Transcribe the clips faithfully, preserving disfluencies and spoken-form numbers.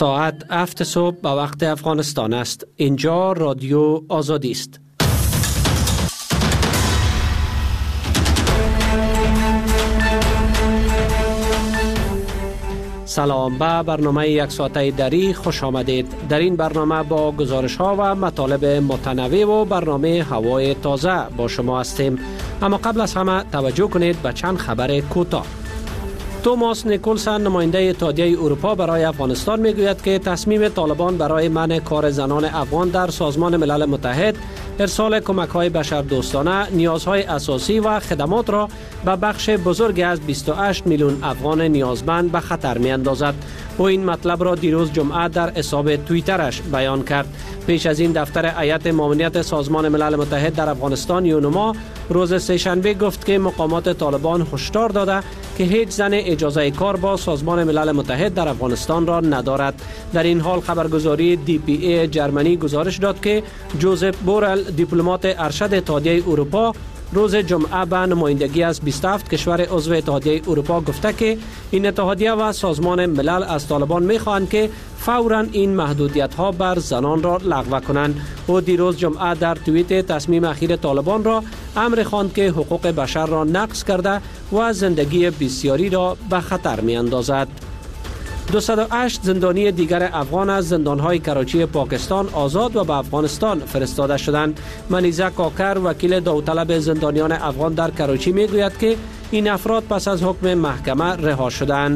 ساعت هفت صبح به وقت افغانستان است. اینجا رادیو آزادی است. سلام، به برنامه یک ساعته دری خوش آمدید. در این برنامه با گزارش ها و مطالب متنوع و برنامه هوای تازه با شما هستیم. اما قبل از همه توجه کنید به چند خبر کوتاه. توماس نیکولسن نماینده اتحادیه اروپا برای افغانستان میگوید که تصمیم طالبان برای منع کار زنان افغان در سازمان ملل متحد، ارسال کمک‌های بشردوستانه، نیازهای اساسی و خدمات را به بخش بزرگی از بیست و هشت میلیون افغان نیازمند به خطر می‌اندازد. او این مطلب را دیروز جمعه در حساب توییترش بیان کرد. پیش از این دفتر هیئت ماموریت سازمان ملل متحد در افغانستان یونما روز سه‌شنبه گفت که مقامات طالبان هشدار داده که هیچ زن اجازه کار با سازمان ملل متحد در افغانستان را ندارد. در این حال خبرگزاری دی پی ای جرمنی گزارش داد که جوزف بورل، دیپلمات ارشد اتحادیه اروپا، روز جمعه به نمایندگی از بیست و هفت کشور عضو اتحادیه اروپا گفته که این اتحادیه و سازمان ملل از طالبان می‌خواهند که فوراً این محدودیت‌ها بر زنان را لغو کنند. او دیروز جمعه در توییت تصمیم اخیر طالبان را امر خواند که حقوق بشر را نقض کرده و زندگی بسیاری را به خطر می‌اندازد. دویست و هشت زندانی دیگر افغان از زندانهای کراچی پاکستان آزاد و به افغانستان فرستاده شدند. منیزه کاکر، وکیل داوطلب زندانیان افغان در کراچی میگوید که این افراد پس از حکم محکمه رها شدند.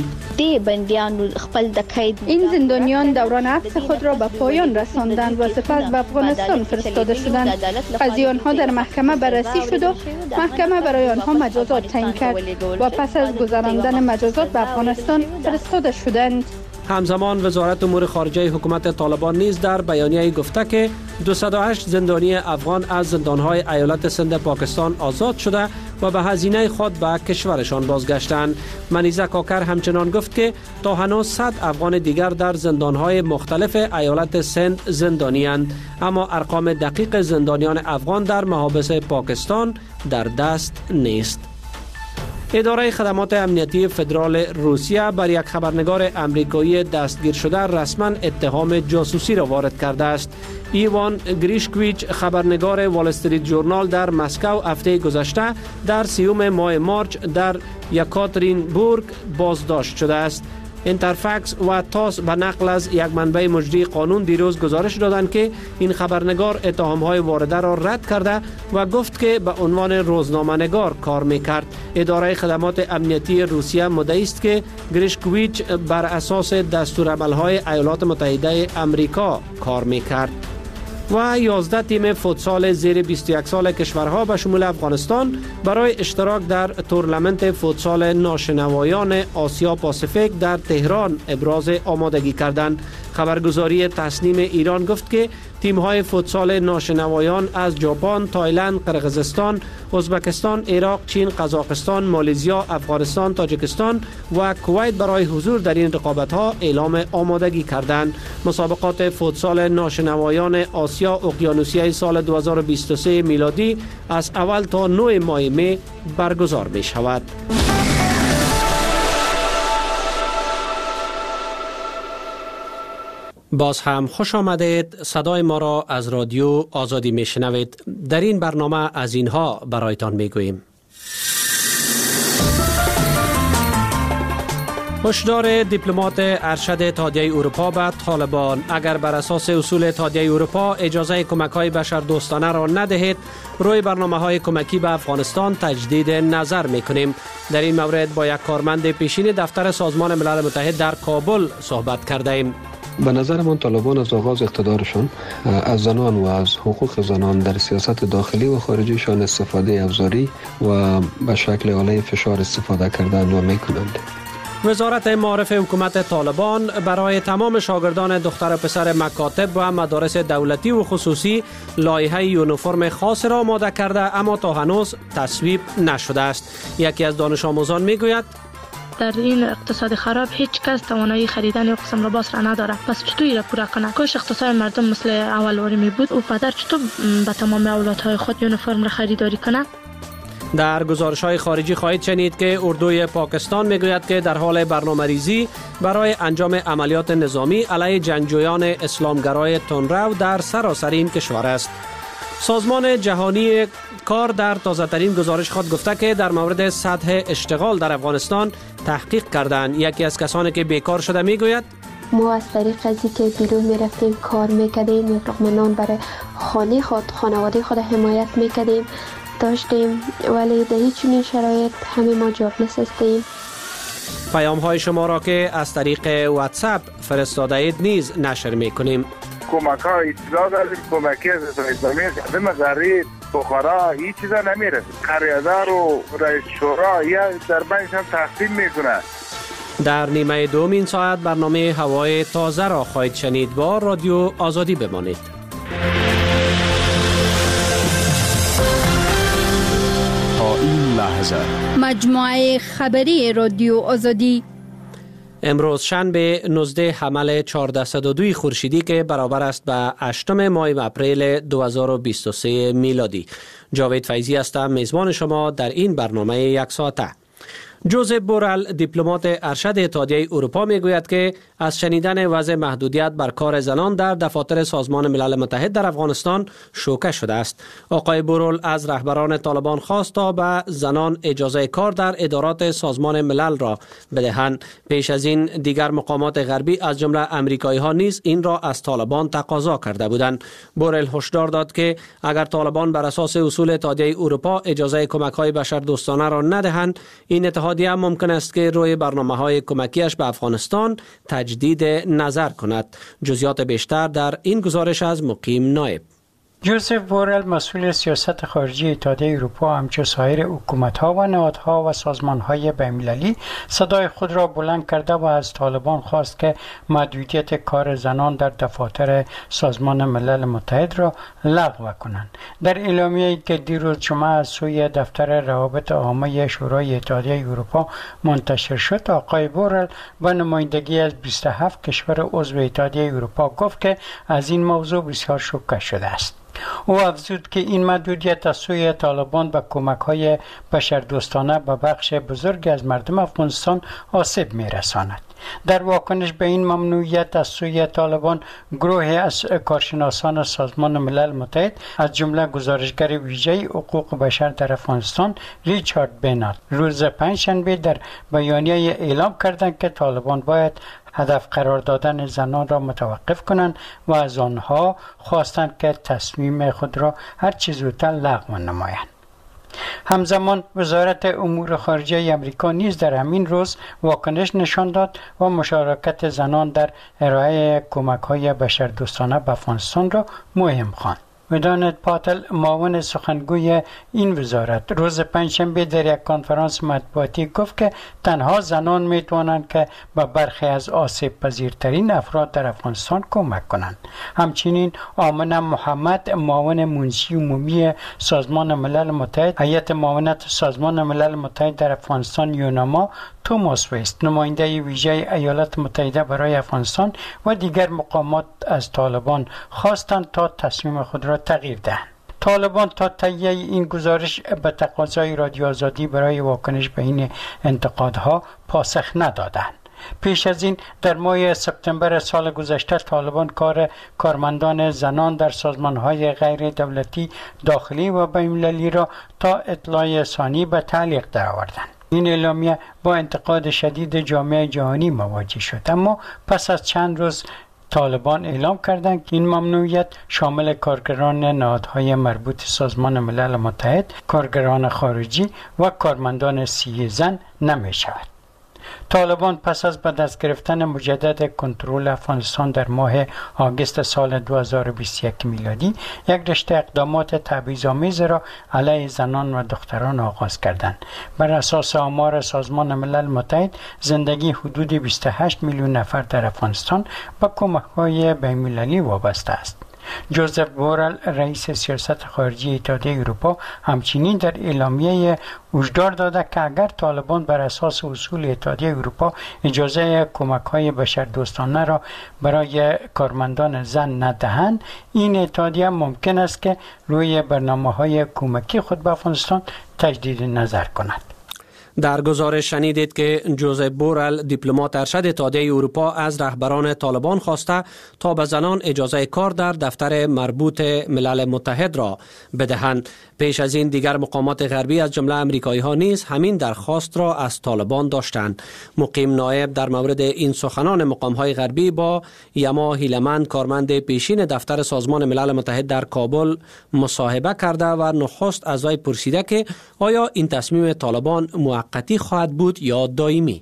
این زندانیان دوران حبس خود را به پایان رساندند و سپس به افغانستان فرستاده شدند. قضیه آنها در محکمه بررسی شد و محکمه برای آنها مجازات تعیین کرد و پس از گذراندن مجازات به افغانستان فرستاده شدند. همزمان وزارت امور خارجه حکومت طالبان نیز در بیانیه گفته که دویست و هشت زندانی افغان از زندانهای ایالت سند پاکستان آزاد شده و به هزینه خود به کشورشان بازگشتند. منیزه کاکر همچنان گفت که تا هنوز صد افغان دیگر در زندانهای مختلف ایالت سند زندانی اند، اما ارقام دقیق زندانیان افغان در محابس پاکستان در دست نیست. اداره خدمات امنیتی فدرال روسیه بر یک خبرنگار امریکایی دستگیر شده رسما اتهام جاسوسی را وارد کرده است. ایوان گریشکویچ، خبرنگار وال استریت جورنال در مسکو هفته گذشته در سیوم ماه مارچ در یکاترینبورگ بازداشت شده است. اینترفکس و تاس به نقل از یک منبع مجری قانون دیروز گزارش دادند که این خبرنگار اتهام‌های وارده را رد کرده و گفت که به عنوان روزنامه‌نگار کار می‌کرد. اداره خدمات امنیتی روسیه مدعی است که گریشکویچ بر اساس دستورالعمل‌های ایالات متحده آمریکا کار می‌کرد. و یازده تیم فوتسال زیر بیست و یک سال کشورها به شمول افغانستان برای اشتراک در تورنمنت فوتسال ناشنوایان آسیا پاسیفیک در تهران ابراز آمادگی کردند. خبرگزاری تسنیم ایران گفت که تیم‌های فوتسال ناشنوایان از ژاپن، تایلند، قرقیزستان، ازبکستان، عراق، چین، قزاقستان، مالزیا، افغانستان، تاجیکستان و کویت برای حضور در این رقابت‌ها اعلام آمادگی کردند. مسابقات فوتسال ناشنوایان آسیا اقیانوسیه سال دو هزار و بیست و سه میلادی از اول تا نه ماه می برگزار می‌شود. باز هم خوش آمدید. صدای ما را از رادیو آزادی میشنوید. در این برنامه از اینها برایتان میگوییم. هشدار دیپلمات ارشد اتحادیه اروپا به طالبان: اگر بر اساس اصول اتحادیه اروپا اجازه کمک‌های بشردوستانه را ندهید، روی برنامه‌های کمکی به افغانستان تجدید نظر می‌کنیم. در این مورد با یک کارمند پیشین دفتر سازمان ملل متحد در کابل صحبت کردیم. به نظر من طالبان از آغاز اقتدارشان از زنان و از حقوق زنان در سیاست داخلی و خارجیشان استفاده افزاری و به شکل آله فشار استفاده کردند و میکنند. وزارت معارف حکومت طالبان برای تمام شاگردان دختر و پسر مکاتب و مدارس دولتی و خصوصی لایحه یونیفرم خاص را آماده کرده، اما تا هنوز تصویب نشده است. یکی از دانش آموزان میگوید در این اقتصاد خراب هیچ کس توانایی خریدن یک قسم لباس را نداره، پس چطور را پورا کنه؟ کاش اقتصاد مردم مثل اول واری می بود و پدر چطور به تمام اولادهای خود یونیفرم را خریداری کنه؟ در گزارش‌های خارجی خواهید شنید که اردوی پاکستان میگوید که در حال برنامه‌ریزی برای انجام عملیات نظامی علیه جنگجویان اسلامگرای تندرو در سراسر کشور است. سازمان جهانی کار در تازه‌ترین گزارش خود گفته که در مورد سطح اشتغال در افغانستان تحقیق کردند. یکی از کسانی که بیکار شده میگوید ما از طریق ازی که بیرون میرفتیم کار میکردیم، مطلقمنان برای خانه خود خانواده خود حمایت میکردیم داشتیم، ولی در هیچ چنین شرایط همه ما جابلس هستیم. پیام های شما را که از طریق واتساپ فرستاده اید نیز نشر میکنیم. کمک ها اطلاع داریم، کمکی از اسلامی قدم غریب بخارا هیچ چیزا نمیره. قریادار و رئیس شورا یا در بینش هم تقسیم میکنه. در نیمه دوم این ساعت برنامه هوای تازه را خواهید شنید. با رادیو آزادی بمانید. تا این لحظه مجموعه خبری رادیو آزادی امروز شنبه نوزده حمل چهارصد و دو خورشیدی که برابر است به هشتم ماه اپریل دو هزار و بیست و سه میلادی. جاوید فیضی هستم میزبان شما در این برنامه یک ساعته. جوزف بورل دیپلمات ارشد اتحادیه اروپا میگوید که از شنیدن وضع محدودیت بر کار زنان در دفاتر سازمان ملل متحد در افغانستان شوکه شده است. آقای بورل از رهبران طالبان خواست تا به زنان اجازه کار در ادارات سازمان ملل را بدهند. پیش از این دیگر مقامات غربی از جمله امریکایی ها نیز این را از طالبان تقاضا کرده بودند. بورل هشدار داد که اگر طالبان بر اساس اصول اتحادیه اروپا اجازه کمک های بشردوستانه را ندهند، این اتحادیه ممکن است که روی برنامه‌های کمکیش به افغانستان تجدید نظر کند. جزئیات بیشتر در این گزارش از مقیم نایب. جوزف بورل مسئول سیاست خارجی اتحادیه اروپا همچون سایر حکومت‌ها و نهادها و سازمان‌های بین‌المللی صدای خود را بلند کرده و از طالبان خواست که محدودیت کار زنان در دفاتر سازمان ملل متحد را لغو کنند. در اعلامیه‌ای که دیروز جمعه از سوی دفتر روابط عامه شورای اتحادیه اروپا منتشر شد، آقای بورل با نمایندگی از بیست و هفت کشور عضو اتحادیه اروپا گفت که از این موضوع بسیار شوکه شده است. او افزود که این محدودیت از سوی طالبان به کمک‌های بشردوستانه به بخش بزرگ از مردم افغانستان آسیب می‌رساند. در واکنش به این ممنوعیت از سوی طالبان، گروهی از کارشناسان سازمان ملل متحد از جمله گزارشگر ویژه حقوق بشر در افغانستان ریچارد بینات روز پنجشنبه در بیانیه اعلام کردند که طالبان باید هدف قرار دادن زنان را متوقف کنند و از آنها خواستند که تصمیم خود را هر چه زودتر لغو نمایند. همزمان وزارت امور خارجه امریکا نیز در همین روز واکنش نشان داد و مشارکت زنان در ارائه کمک‌های بشردوستانه به افغانستان را مهم خواند. ودانت پاتل معاون سخنگوی این وزارت روز پنجشنبه در یک کنفرانس مطبوعاتی گفت که تنها زنان می توانند که به برخی از آسیب پذیرترین افراد در افغانستان کمک کنند. همچنین آمنه محمد معاون منشی عمومی سازمان ملل متحد، هیئت معاونت سازمان ملل متحد در افغانستان یوناما، توماس ویست نماینده ویژه ایالات متحده برای افغانستان و دیگر مقامات از طالبان خواستند تا تصمیم خود را تغییر دهند. طالبان تا تهیه این گزارش به تقاضای رادیو آزادی برای واکنش به این انتقادها پاسخ ندادند. پیش از این در ماه سپتامبر سال گذشته طالبان کار کارمندان زنان در سازمان‌های غیر دولتی داخلی و بین‌المللی را تا اطلاع ثانی به تعلیق درآوردند. این اعلامیه با انتقاد شدید جامعه جهانی مواجه شد، اما پس از چند روز طالبان اعلام کردند که این ممنوعیت شامل کارگران نهادهای مربوط سازمان ملل متحد، کارگران خارجی و کارمندان سیاسی زن نمی شود. طالبان پس از به دست گرفتن مجدد کنترل افغانستان در ماه آگوست سال دو هزار و بیست و یک میلادی یک رشته اقدامات تبعیض‌آمیز را علیه زنان و دختران آغاز کردند. بر اساس آمار سازمان ملل متحد، زندگی حدود بیست و هشت میلیون نفر در افغانستان با کمک‌های بین‌المللی وابسته است. جوزف بورل رئیس سیاست خارجی اتحادیه اروپا همچنین در اعلامیه هشدار داده که اگر طالبان بر اساس اصول اتحادیه اروپا اجازه کمک‌های بشردوستانه را برای کارمندان زن ندهند، این اتحادیه ممکن است که روی برنامه‌های کمکی خود به افغانستان تجدید نظر کند. در گزارش شنیدید که جوزف بورل دیپلمات ارشد اتحادیه اروپا از رهبران طالبان خواسته تا به زنان اجازه کار در دفتر مربوط ملل متحد را بدهند. پیش از این دیگر مقامات غربی از جمله امریکایی ها نیز همین درخواست را از طالبان داشتند. مقیم نایب در مورد این سخنان مقام های غربی با یما هیلمن، کارمند پیشین دفتر سازمان ملل متحد در کابل، مصاحبه کرده و نخست از وی پرسیده که آیا این تصمیم طالبان موقتی خواهد بود یا دائمی؟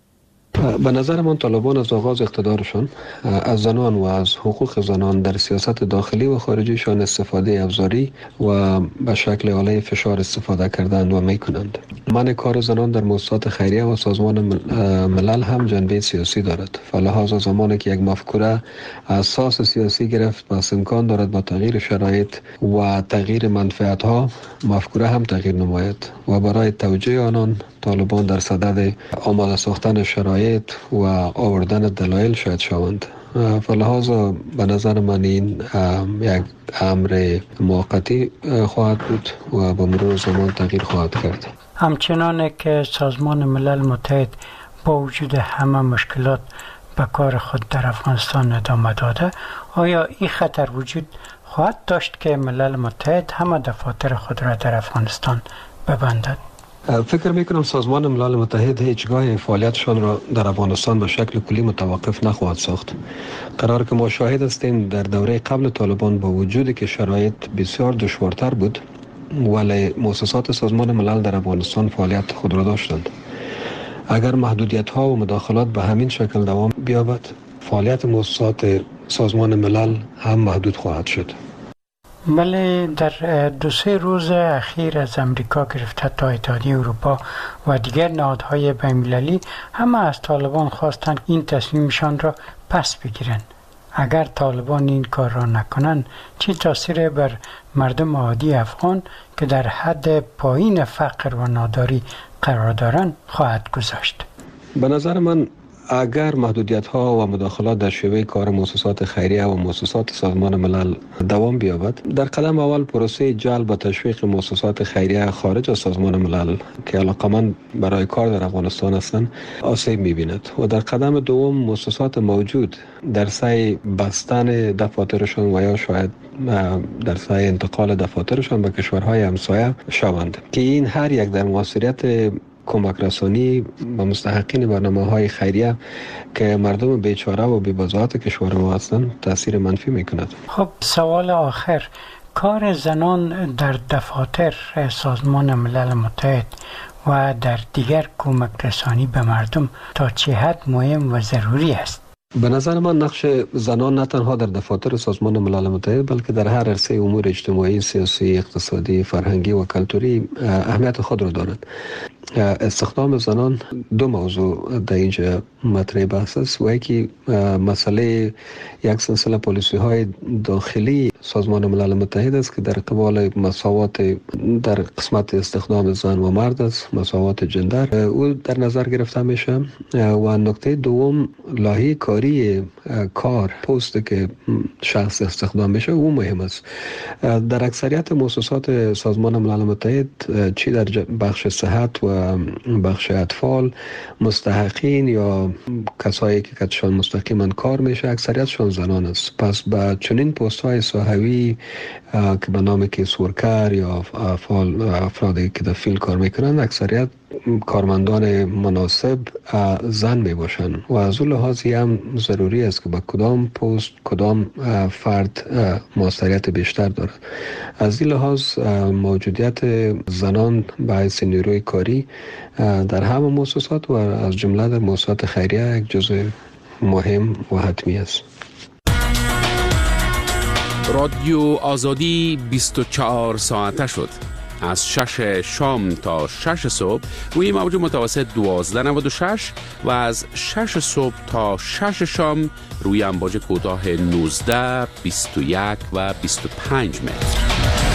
به نظر من طالبان از آغاز اقتدارشان از زنان و از حقوق زنان در سیاست داخلی و خارجیشان استفاده ابزاری و به شکل آله فشار استفاده کردند و میکنند. من کار زنان در مؤسسات خیریه و سازمان ملل هم جنبه سیاسی دارد. فلحاظ زمانی که یک مفکوره اساس سیاسی گرفت، پس امکان دارد با تغییر شرایط و تغییر منفعت ها مفکوره هم تغییر نماید و برای توجیه آنان طالبان در صدد آماده ساختن شرایط و آوردن دلایل شاید شوند. فلحاظ به نظر من این یک امر موقتی خواهد بود و با مرور زمان تغییر خواهد کرد. همچنانه که سازمان ملل متحد با وجود همه مشکلات به کار خود در افغانستان ادامه داده، آیا این خطر وجود خواهد داشت که ملل متحد همه دفاتر خود را در افغانستان ببندد؟ فکر میکنم سازمان ملل متحد هیچگاه فعالیتشان را در افغانستان به شکل کلی متوقف نخواهد ساخت. قرار که ما شاهد هستیم در دوره قبل طالبان با وجودی که شرایط بسیار دشوارتر بود، ولی مؤسسات سازمان ملل در افغانستان فعالیت خود را داشتند. اگر محدودیت ها و مداخلات به همین شکل دوام بیابد، فعالیت مؤسسات سازمان ملل هم محدود خواهد شد. بله، در دو سه روز اخیر از امریکا گرفته تا اتحادیه اروپا و دیگر نهادهای بین‌المللی همه از طالبان خواستند این تصمیمشان را پس بگیرند. اگر طالبان این کار را نکنند، چه تاثیر بر مردم عادی افغان که در حد پایین فقر و ناداری قرار دارند خواهد گذاشت؟ به نظر من اگر محدودیت ها و مداخلات در شیوه کار مؤسسات خیریه و مؤسسات سازمان ملل دوام بیابد، در قدم اول پروسه جلب و تشویق مؤسسات خیریه خارج از سازمان ملل که علاقمند برای کار در افغانستان هستند آسیب می‌بیند و در قدم دوم مؤسسات موجود در سعی بستن دفاترشان و یا شاید در سعی انتقال دفاترشان به کشورهای همسایه شوند که این هر یک در موثریت کمک رسانی و مستحقین برنامه‌های خیریه که مردم بیچاره و بی‌بضاعت کشور ما هستند تاثیر منفی می‌کند. خب سوال آخر، کار زنان در دفاتر سازمان ملل متحد و در دیگر کمک رسانی به مردم تا چه حد مهم و ضروری است؟ به نظر من نقش زنان نه تنها در دفاتر سازمان ملل متحد بلکه در هر عرصه امور اجتماعی، سیاسی، اقتصادی، فرهنگی و کلتوری اهمیت خود را دارد. استخدام زنان دو موضوع در اینجا مطرح بحث است و یکی مسئله یک سلسله پالیسی های داخلی سازمان ملل متحد است که در قبال مساوات در قسمت استخدام زن و مرد است، مساوات جندر او در نظر گرفته میشه و نکته دوم لایحه کاری کار پست که شخص استخدام میشه او مهم است. در اکثریت مؤسسات سازمان ملل متحد چی در بخش صحت و بخش اطفال مستحقین یا کسایی که کتشان مستقیما کار میشه اکثریتشان زنان است. پس با چنین پست های صحوی که به نام کیس ورکر یا افرادی که در فیلد کار میکنند اکثریت کارمندان مناسب زن می باشند و از اون لحاظی هم ضروری است که با کدام پست کدام فرد موثریت بیشتر دارد. از این لحاظ موجودیت زنان به حیث نیروی کاری در همه مؤسسات و از جمله در مؤسسات خیریه یک جزء مهم و حتمی است. رادیو آزادی بیست و چهار ساعته شد. از شش شام تا شش صبح روی موج متوسط دوازده و نود و شش و از شش صبح تا شش شام روی امواج کوتاه نوزده، بیست و یک و بیست و پنج متر.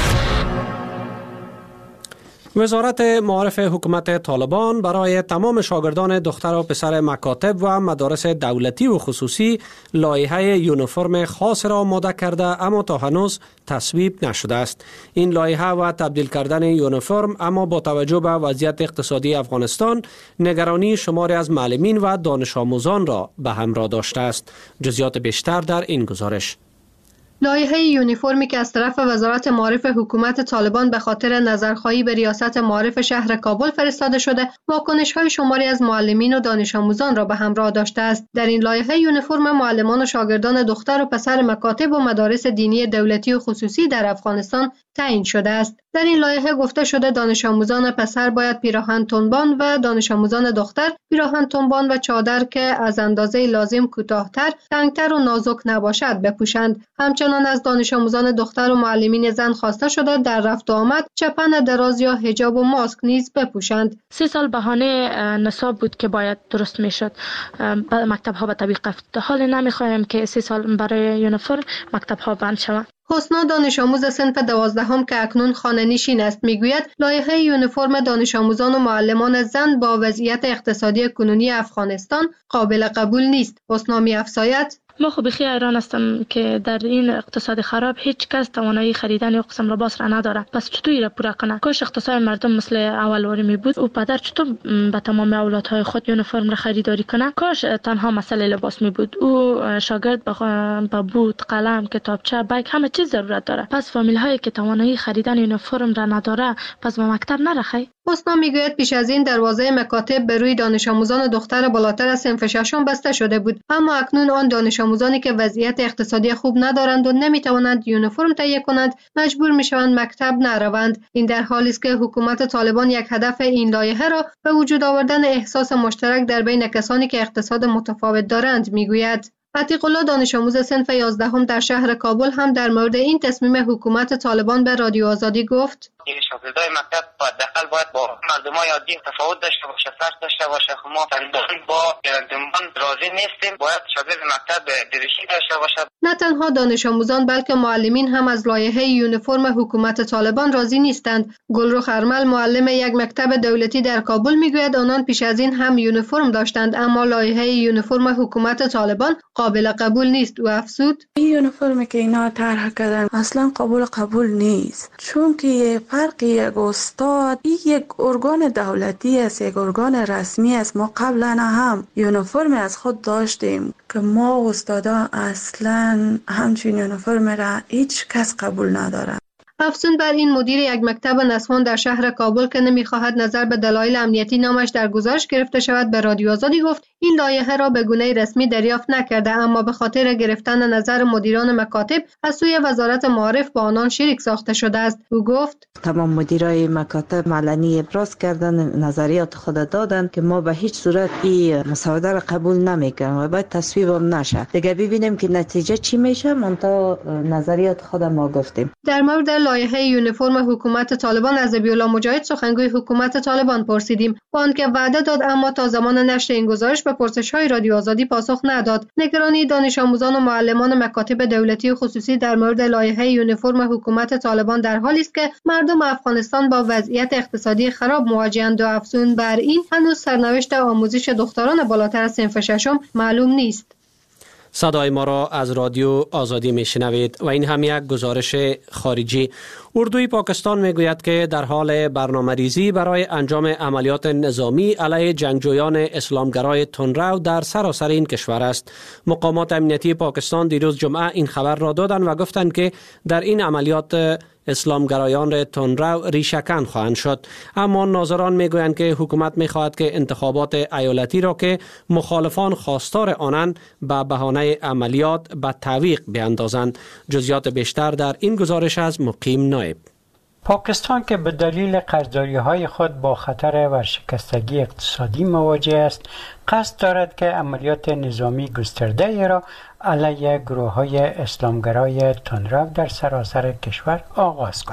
وزارت معارف حکومت طالبان برای تمام شاگردان دختر و پسر مکاتب و مدارس دولتی و خصوصی لایحه یونیفرم خاص را آماده کرده، اما تا هنوز تصویب نشده است. این لایحه و تبدیل کردن یونیفرم اما با توجه به وضعیت اقتصادی افغانستان نگرانی شماری از معلمین و دانش آموزان را به همراه داشته است. جزئیات بیشتر در این گزارش. لایحه یونیفرمی که از طرف وزارت معارف حکومت طالبان به خاطر نظرخواهی به ریاست معارف شهر کابل فرستاده شده، واکنش‌های شماری از معلمین و دانش آموزان را به همراه داشته است. در این لایحه یونیفرم معلمان و شاگردان دختر و پسر مکاتب و مدارس دینی دولتی و خصوصی در افغانستان تعیین شده است. در این لایحه گفته شده دانش آموزان پسر باید پیراهن تنبان و دانش آموزان دختر پیراهن تنبان و چادر که از اندازه لازم کوتاه‌تر، تنگتر و نازک نباشد بپوشند. همچنین از دانش آموزان دختر و معلمین زن خواسته شده در رفت و آمد چپن دراز یا حجاب و ماسک نیز بپوشند. سه سال بهانه نصاب بود که باید درست میشد مکتب ها به طبیق رفت. حال نمیخوایم که سه سال برای یونیفرم مکتب ها بند شود. حسنا دانش آموز صنف دوازدهم که اکنون خانه نشین است میگوید لایحه یونیفرم دانش آموزان و معلمان زن با وضعیت اقتصادی کنونی افغانستان قابل قبول نیست. حسنا می‌افزاید ما خب بخی ایران هستم که در این اقتصاد خراب هیچ کس توانایی خریدن یک قسم لباس را نداره. پس چطور را پورا کنه؟ کاش اقتصاد مردم مثل اولواری می بود. او پدر چطور به تمام اولادهای خود یونیفرم را خریداری کنه؟ کاش تنها مسئله لباس می بود. او شاگرد به بود، قلم، کتابچه، بیگ همه چیز ضرورت داره. پس فامیل هایی که توانایی خریدن یونیفرم را نداره پس به مکتب نرخی. حسنا میگوید پیش از این دروازه مکاتب به روی دانش آموزان دختر بالاتر از صنف ششم بسته شده بود، اما اکنون آن دانش آموزانی که وضعیت اقتصادی خوب ندارند و نمیتوانند یونیفرم تهیه کنند مجبور میشوند مکتب نروند. این در حالی است که حکومت طالبان یک هدف این لایحه را به وجود آوردن احساس مشترک در بین کسانی که اقتصاد متفاوت دارند میگوید. عتیق الله دانش آموز صنف یازدهم در شهر کابل هم در مورد این تصمیم حکومت طالبان به رادیو آزادی گفت: شاگردای مکتب حداقل باید با مردمای عادی تفاوت داشته باشه، فرق داشته باشه. ما تنظیم با گردنبان راضی نیستیم، باید شاگرد مکتب دریشی داشته باشه. نه تنها دانش آموزان بلکه معلمین هم از لایحه یونیفرم حکومت طالبان راضی نیستند. گلرخ ارمل معلم یک مکتب دولتی در کابل میگوید آنان پیش از این هم یونیفرم داشتند، اما لایحه یونیفرم حکومت طالبان قابل قبول نیست. و افزود این یونیفرمی که اینا طرح کردن اصلا قابل قبول نیست، چون که فرق یک استاد یک ارگان دولتی است، یک ارگان رسمی است. ما قبلا هم یونیفرم از خود داشتیم که ما استادا اصلا همچین یونیفرم را هیچ کس قبول نداره. افزون بر این مدیر یک مکتب نسوان در شهر کابل که نمیخواهد نظر به دلایل امنیتی نامش در گزارش گرفته شود به رادیو آزادی گفت این لایحه را به گونه رسمی دریافت نکرده، اما به خاطر گرفتن نظر مدیران مکاتب از سوی وزارت معارف با آنان شریک ساخته شده است. او گفت تمام مدیرای مکاتب علنی ابراز کردن، نظریات خود دادن که ما به هیچ صورت این مسوده را قبول نمیکنیم و باید تصویب هم نشه. دیگه ببینیم که نتیجه چی میشه. من تا نظریات خود ما گفتیم. در مورد لایحه یونیفرم حکومت طالبان از ابی‌الله مجاهد سخنگوی حکومت طالبان پرسیدیم، با آنکه وعده داد اما تا زمان نشر این گزارش به پرسش‌های رادیو آزادی پاسخ نداد. نگرانی دانش آموزان و معلمان مکاتب دولتی و خصوصی در مورد لایحه یونیفرم حکومت طالبان در حالی است که مردم افغانستان با وضعیت اقتصادی خراب مواجه‌اند و افزون بر این هنوز سرنوشت آموزش دختران بالاتر از صنف ششم معلوم نیست. صدای ما را از رادیو آزادی میشنوید و این هم یک گزارش خارجی. اردوی پاکستان میگوید که در حال برنامه‌ریزی برای انجام عملیات نظامی علیه جنگجویان اسلامگرای تندرو در سراسر این کشور است. مقامات امنیتی پاکستان دیروز جمعه این خبر را دادند و گفتند که در این عملیات اسلامگرایان تندرو ریشه‌کن خواهند شد، اما ناظران میگویند که حکومت میخواهد که انتخابات ایالتی را که مخالفان خواستار آنند به بهانه عملیات به تعویق بیاندازند. جزئیات بیشتر در این گزارش از مقیم نایب. پاکستان که به دلیل قرضداری‌های خود با خطر ورشکستگی اقتصادی مواجه است، قصد دارد که عملیات نظامی گسترده را علیه گروه‌های اسلامگرای تندرو در سراسر کشور آغاز کند.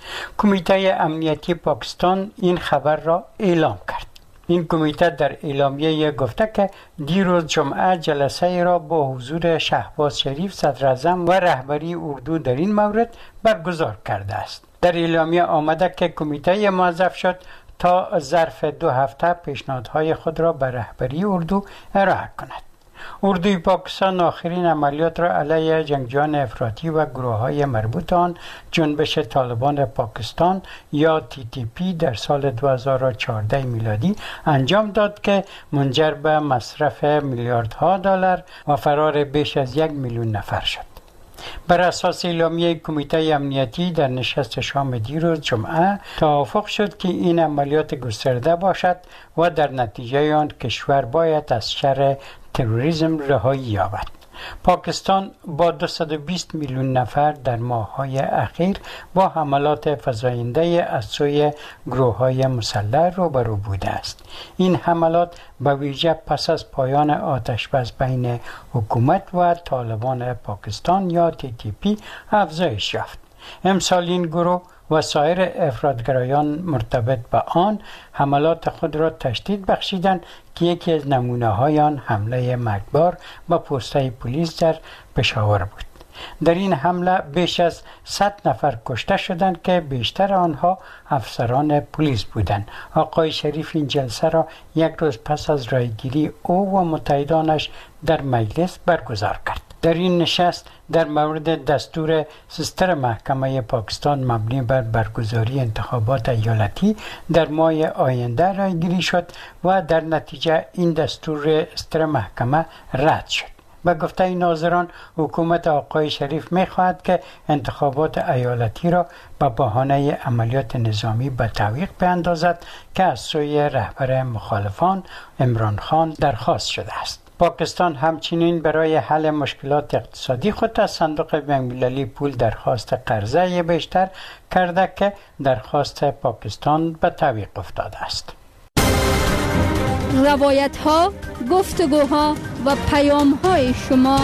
کمیته امنیتی پاکستان این خبر را اعلام کرد. این کمیته در اعلامیه گفته که دیروز جمعه جلسه را با حضور شهباز شریف صدر اعظم و رهبری اردو در این مورد برگزار کرده است. در اعلامیه آمده که کمیته موظف شد تا ظرف دو هفته پیشنهادهای خود را به رهبری اردو ارائه کند. اردوی پاکستان آخرین عملیات را علیه جنگجویان افراطی و گروه‌های مربوط آن جنبش طالبان پاکستان یا تی تی پی در سال دو هزار و چهارده میلادی انجام داد که منجر به مصرف میلیاردها دلار و فرار بیش از یک میلیون نفر شد. بر اساس اعلامیه کمیته امنیتی در نشست شام دیروز جمعه توافق شد که این عملیات گسترده باشد و در نتیجه آن کشور باید از شر تروریسم رهایی یابد. پاکستان با دویست و بیست میلیون نفر در ماه‌های اخیر با حملات فزاینده از سوی گروه‌های مسلح روبرو بوده است. این حملات به ویژه پس از پایان آتش‌بس بین حکومت و طالبان پاکستان یا تی تی پی افزایش یافت. امسال این گروه و سایر افراطگرایان مرتبط به آن حملات خود را تشدید بخشیدند که یکی از نمونه‌های آن حمله مرگبار به پست‌های پلیس در پشاور بود. در این حمله بیش از صد نفر کشته شدند که بیشتر آنها افسران پلیس بودند. آقای شریف این جلسه را یک روز پس از رایگیری او و متحدانش در مجلس برگزار کرد. در این نشست در مورد دستور سستر محکمه پاکستان مبنی بر برگزاری انتخابات ایالتی در ماه آینده رایگیری شد و در نتیجه این دستور سستر محکمه رد شد. به گفته ناظران حکومت آقای شریف می‌خواهد که انتخابات ایالتی را به بهانه عملیات نظامی به تعویق بیندازد که از سوی رهبر مخالفان عمران خان درخواست شده است. پاکستان همچنین برای حل مشکلات اقتصادی خود از صندوق بین‌المللی پول درخواست قرضه بیشتر کرده که درخواست پاکستان به تعویق افتاده است. روایت ها، گفتگوها و پیام های شما.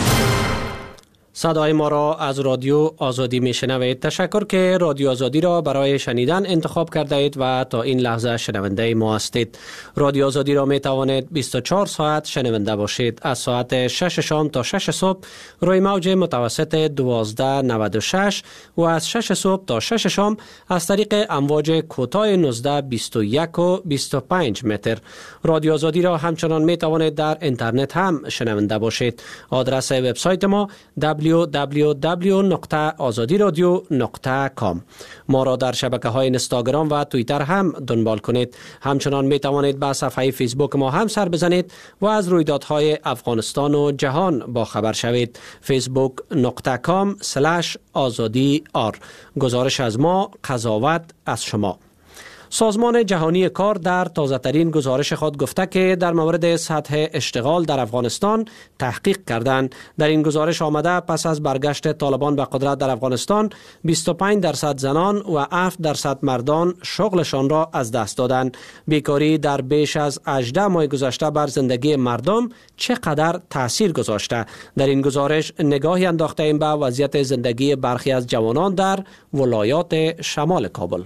صدای ما را از رادیو آزادی می شنوید. تشکر که رادیو آزادی را برای شنیدن انتخاب کرده اید و تا این لحظه شنونده ما هستید. رادیو آزادی را می توانید بیست و چهار ساعت شنونده باشید. از ساعت شش شام تا شش صبح روی موج متوسط دوازده نود و شش و از شش صبح تا شش شام از طریق امواج کوتاه نوزده بیست و یک و بیست و پنج متر. رادیو آزادی را همچنان می توانید در اینترنت هم شنونده باشید. آدرس وبسایت ما دبلیو دبلیو دبلیو نقطه آزادی رادیو نقطه کام. ما را در شبکه‌های اینستاگرام و توییتر هم دنبال کنید. همچنان می توانید به صفحه فیسبوک ما هم سر بزنید و از رویدادهای افغانستان و جهان با خبر شوید. فیسبوک نقطه کام سلش آزادی آر. گزارش از ما، قضاوت از شما. سازمان جهانی کار در تازه‌ترین گزارش خود گفته که در مورد سطح اشتغال در افغانستان تحقیق کردند. در این گزارش آمده پس از برگشت طالبان به قدرت در افغانستان بیست و پنج درصد زنان و هفت درصد مردان شغلشان را از دست دادند. بیکاری در بیش از هجده ماه گذشته بر زندگی مردم چقدر تاثیر گذاشته؟ در این گزارش نگاهی انداخته ایم به وضعیت زندگی برخی از جوانان در ولایات شمال کابل.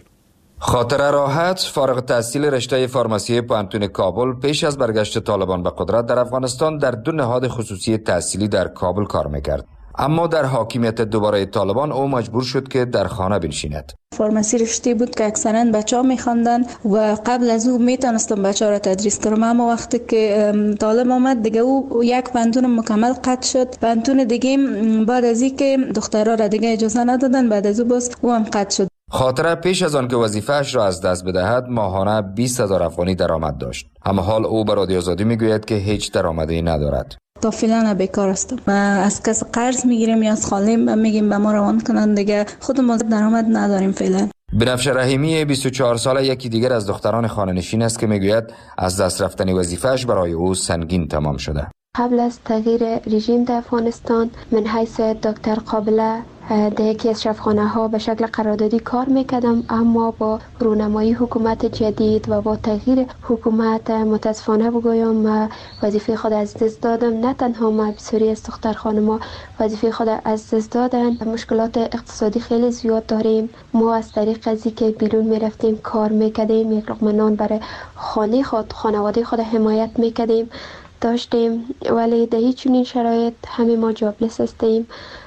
خاطر راحت فارغ التحصیل رشته فارماسی پوهنتون کابل پیش از برگشت طالبان به قدرت در افغانستان در دو نهاد خصوصی تحصیلی در کابل کار میکرد. اما در حاکمیت دوباره طالبان او مجبور شد که در خانه بنشیند. فارماسی رشته بود که اکثرا بچه‌ها می‌خواندن و قبل از او میتونستم بچه‌ها را تدریس کنم، اما وقتی که طالب آمد دیگه او یک پوهنتون مکمل قطع شد. پوهنتون دیگه بعد از اینکه دخترها را دیگه اجازه ندادن، بعد از او باز او هم قطع شد. خاطره پیش از آن که وظیفه‌اش را از دست بدهد ماهانه بیست هزار افغانی درآمد داشت، اما حال او به رادیو آزادی میگوید که هیچ درآمدی ندارد. تا فعلا بیکار هستم و از کس قرض میگیریم یا از خاله میگیم به ما روان کنن، دیگه خود ما درآمد نداریم فعلا. بنفشه رحیمی بیست و چهار ساله یکی دیگر از دختران خانه نشین است که میگوید از دست رفتن وظیفه‌اش برای او سنگین تمام شده. قبل از تغییر رژیم در افغانستان من حیث دکتر قابله در یکی از شفاخانه ها به شکل قراردادی کار میکردم، اما با رونمایی حکومت جدید و با تغییر حکومت متاسفانه بگویم وظیفه خود از دست دادم. نه تنها ما، بسیاری از دختر خانما وظیفه خود از دست دادن. مشکلات اقتصادی خیلی زیاد داریم. ما از طریق ازی که بیرون میرفتیم کار میکردیم، یک لقمه نان برای خانه خود، خانواده خود حمایت میکردیم داشتیم، ولی در هیچ چنین شرایط همه ما جابلس هستیم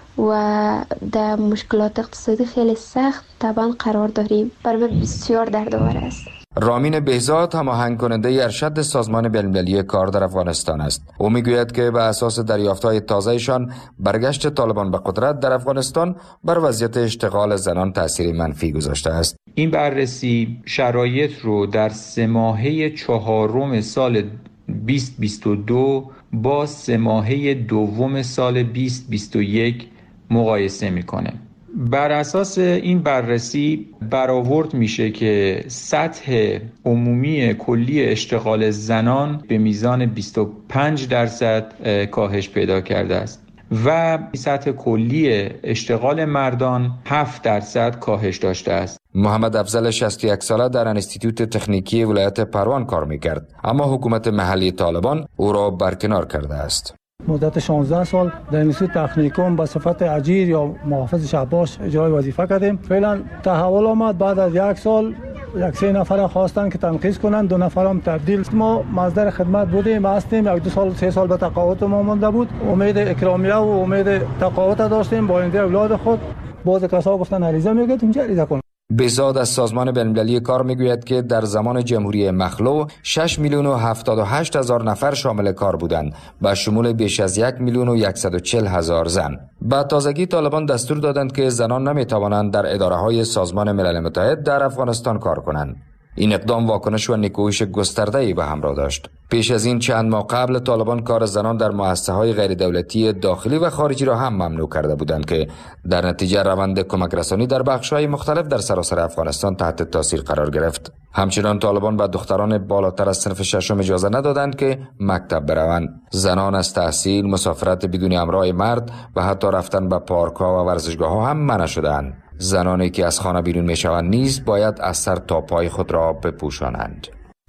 و در مشکلات اقتصادی خیلی سخت طبعا قرار داریم. برای من بسیار دردآور است. رامین بهزاد هماهنگ کننده ارشد سازمان بین‌المللی کار در افغانستان است. او میگوید که به اساس دریافت‌های تازه‌شان برگشت طالبان به قدرت در افغانستان بر وضعیت اشتغال زنان تأثیر منفی گذاشته است. این بررسی شرایط رو در سه ماهه چهارم سال بیست بیست و دو با سه ماهه دوم سال بیست بیست و یک مقایسه میکنه. بر اساس این بررسی برآورد میشه که سطح عمومی کلی اشتغال زنان به میزان بیست و پنج درصد کاهش پیدا کرده است و سطح کلی اشتغال مردان هفت درصد کاهش داشته است. محمد افضل شصت و یک ساله در انستیتوت تکنیکی ولایت پروان کار میکرد، اما حکومت محلی طالبان او را برکنار کرده است. مدت شانزده سال در انستیتوت تکنیکوم به صفت اجیر یا محافظ شهباش اجرای وظیفه کردیم. فعلا تحول آمد، بعد از یک سال یک سه نفر خواستن که تنقیض کنن، دو نفرم تبدیل. ما مصدر خدمت بودیم، هستیم. یک دو سال سه سال به تقاعد ما مونده بود. امید اکرامیه و امید تقاعد داشتیم با آینده اولاد خود. باز کسا گفتن عریضه میگید اینجا عریضه کن. بهزاد از سازمان بین‌المللی کار میگوید که در زمان جمهوری مخلوع شش میلیون و هفتاد و هشت هزار نفر شامل کار بودند، به شمول بیش از یک میلیون و صد و چهل هزار زن. با تازگی طالبان دستور دادند که زنان نمیتوانند در اداره‌های سازمان ملل متحد در افغانستان کار کنند. این اقدام واکنش و نیکویش گسترده‌ای به همراه داشت. پیش از این چند ماه قبل طالبان کار زنان در مؤسسه‌های غیر دولتی داخلی و خارجی را هم ممنوع کرده بودند که در نتیجه روند کمک رسانی در بخش‌های مختلف در سراسر افغانستان تحت تاثیر قرار گرفت. همچنان طالبان به دختران بالاتر از صنف ششم اجازه ندادند که مکتب بروند. زنان از تحصیل، مسافرت بدون همراه مرد و حتی رفتن به پارک‌ها و ورزشگاه‌ها هم منع شدند. زنانی که از خانه بیرون میشوند نیز باید از سر تا پای خود را بپوشانند.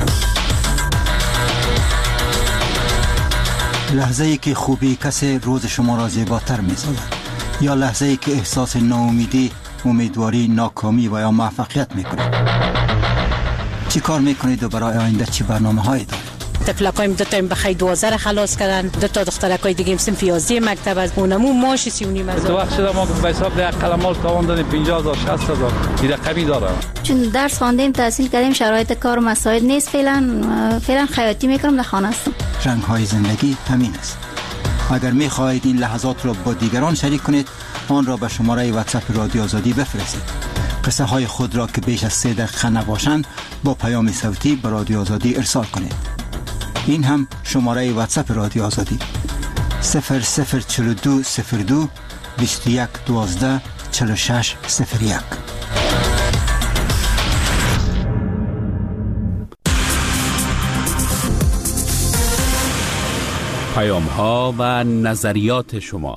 لحظه ای که خوبی کسی روز شما را زیباتر می‌سازد، یا لحظه ای که احساس ناامیدی، امیدواری، ناکامی و یا موفقیت می‌کنید. چی کار می‌کنید و برای آینده چی برنامه‌هایی دارید؟ تفلکایم دو تا بخیر دوازده خلاص کردن، دو تا دخترکای دیگه سنف یازده مکتب از اونمو ماش سی و نیم هزار. تو وقت شده ما به حساب ده قلمال تاوان دادیم پنجاه هزار شصت هزار این رقمی داره. چون درس خواندیم، تحصیل کردیم، شرایط کار و مساعد نیست. فعلا فعلا خیاطی میکنم، در خانه هستم. رنگ‌های زندگی همین است. اگر می‌خواهید این لحظات را با دیگران شریک کنید، آن را به شماره واتساپ رادیو آزادی بفرستید. قصه های خود را که بیش از سه دقیقه نباشند با پیام صوتی به رادیو آزادی ارسال کنید. این هم شماره واتساپ رادیو آزادی صفر صفر چهل و دو صفر دو بیست و یک دوازده چهل و شش صفر یک. پیام ها و نظریات شما.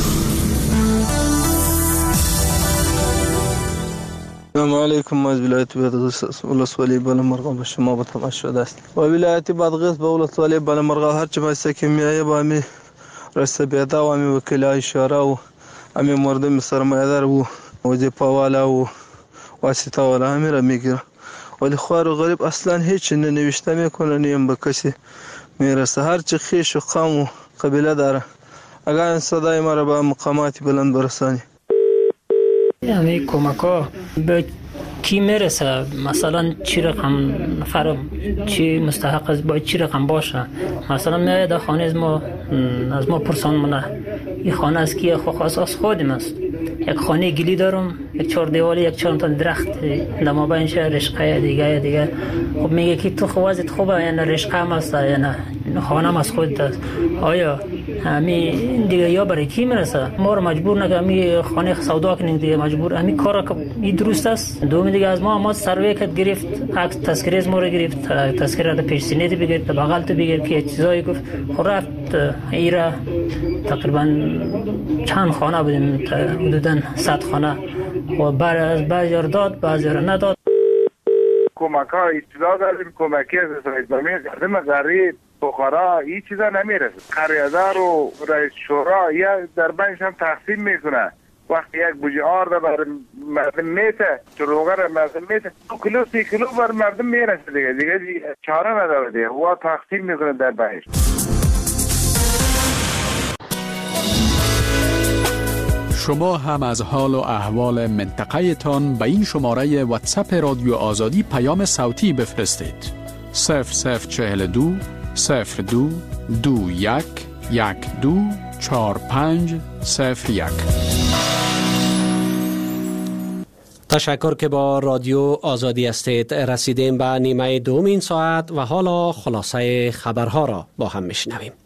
السلام علیکم. از ولایت بادغیس ولسوالی بالامرغا به شما به تماس شده است. و ولایت بادغیس به ولسوالی بالامرغا هر چه بایسته که میایه با امی رسبیتا و امی وکیلای شورا و امی مردم سرمایه‌دار و وظیفه والا و واسطه والا امی را میگیره، ولی خوار و غریب اصلا هیچ ننوشته میکنه، نیم به کسی میرسه. هر چه خیش و قوم و قبیله داره، اگر این صدای ما را به مقامات بلند برسانی. یعنی کمک‌ها به کی میرسه؟ مثلا چی رقم نفر چی مستحق است، باید چی رقم باشه؟ مثلا میاد در خانه از ما از ما پرسان منه این خانه از کیه؟ خو خاص از خودم است. یک خانه گلی دارم، یک چهار دیوالی، یک چهار تا درخت در مابینش رشقه دیگه دیگه. خب میگه که تو خوازت خوبه یا نه رشقه هم است یا نه خانه هم از خودت است. آیا امی دیگه یا برای کی میرسه؟ ما رو مجبور نکنه امی خانه سودا کنیم دیگه، مجبور امی کار این درست است. دوم دیگه از ما ما سروی کد گرفت، عکس تذکره از ما رو گرفت، تذکره پیش سینه دی بگیر، بغل تو بگیر که چیزایی گفت. خب رفت ایرا تقریبا چند خانه بودیم، حدوداً صد خانه و بعد از بعضی رو داد بعضی رو نداد. کمک ها اطلاع داریم، کمکی از اسرائیل کردیم غریب بخارا این چیزا نمیرسه. قریادار و رئیس شورا یا در بینش هم تقسیم میکنه. وقتی یک بوجه آرد بر مردم میته، چروغه را مردم میته، دو کیلو سی کیلو بر مردم میرسه دیگه دیگه چاره نداره دیگه، و تقسیم میکنه در بینش. شما هم از حال و احوال منطقه تان به این شماره واتساپ رادیو آزادی پیام صوتی بفرستید. صفر صفر چهل دو صفر دو دو یک یک دو چهار پنج صفر یک. تشکر که با رادیو آزادی هستید. رسیدیم به نیمه دوم این ساعت و حالا خلاصه خبرها را با هم میشنویم.